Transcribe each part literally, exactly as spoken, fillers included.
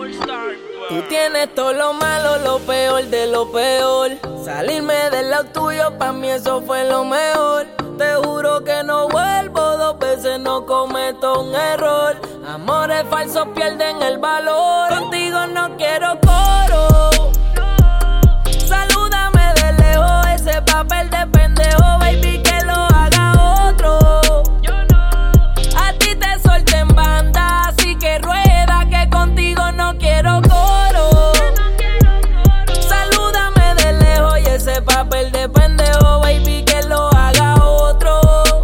Tú tienes todo lo malo, lo peor de lo peor. Salirme del lado tuyo, pa' mí eso fue lo mejor. Te juro que no vuelvo, dos veces no cometo un error. Amores falsos pierden el valor. Contigo no quiero coro. Salúdame de lejos, ese papel de pendejo, baby, que lo haga otro. A ti te solté en banda, así que rueda, que contigo no quiero coro. Salúdame de lejos y ese papel de pendejo, baby, que lo haga otro.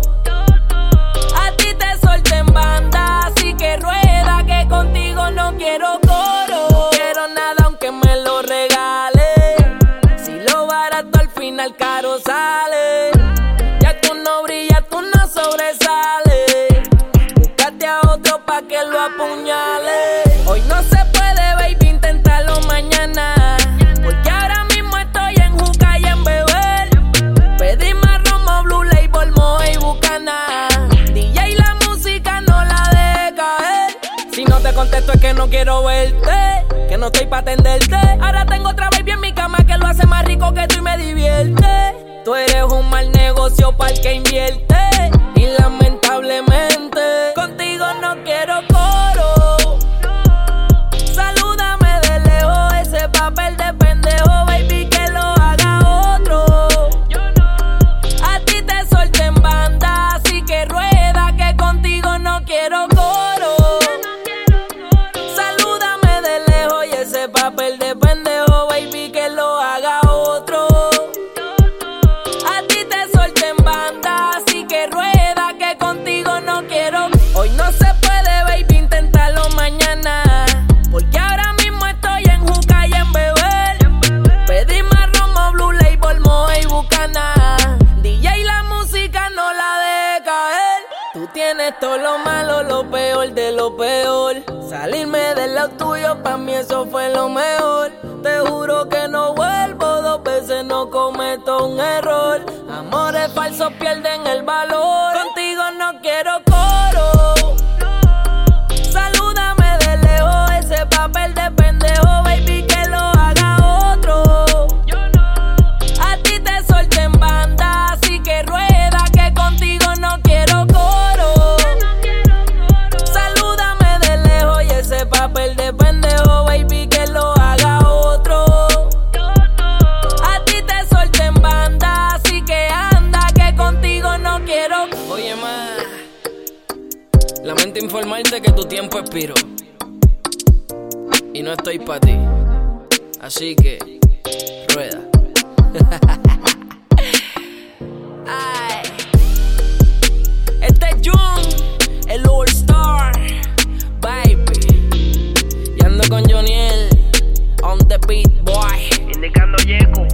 A ti te solté en banda, así que rueda, que contigo no quiero coro. No quiero nada aunque me lo regales. Si lo barato al final caro sale. Ya tú no brillas, tú no sobresales. Búscate a otro pa' que lo apuñale. Hoy no se puede, baby, inténtalo mañana. Porque ahora mismo estoy en juca y en beber. Pedí más romo, Blue Label, Moe y Bucana. D J la música no la deje caer. Si no te contesto es que no quiero verte, que no estoy pa' atenderte. Ahora tengo otra baby en mi cama que lo hace más rico que tú y me divierte. Tú eres un mal negocio pa'l que invierte. Y lamentablemente contigo no quiero coro. Salúdame de lejos, ese papel de pendejo, baby, que lo haga otro. A ti te solté en banda, así que rueda, que contigo no quiero coro. Salúdame de lejos y ese papel de pendejo, baby, que lo haga otro. A ti te solté en banda, así que rueda, que contigo no quiero. Hoy no se puede, baby, inténtalo mañana. Porque ahora mismo estoy en juca y en beber. Pedí más romo, Blue Label, Moe y Bucana. D J la música no la deje caer. Tú tienes todo lo malo, lo peor de lo peor. Salirme del lado tuyo, pa' mí eso fue lo mejor. Te juro que no vuelvo, dos veces no cometo un error. Amores falsos pierden el valor. Contigo no quiero coro. Salúdame de lejos, ese papel de pendejo, baby, que lo haga otro. A ti te solté en banda, así que rueda, que contigo no quiero coro. Salúdame de lejos y ese papel de pendejo, baby, que lo haga otro. A ti te solté en banda, así que anda, que contigo no quiero. Oye, ma, lamento informarte que tu tiempo expiró y no estoy pa' ti, así que rueda. Ay. Este es Jun, el All Star, baby. Y ando con Joniel on the beat, boy. Indicando Yeku,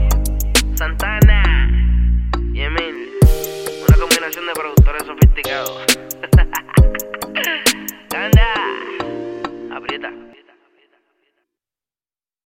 Santana y Emil. Una combinación de productores sofisticados.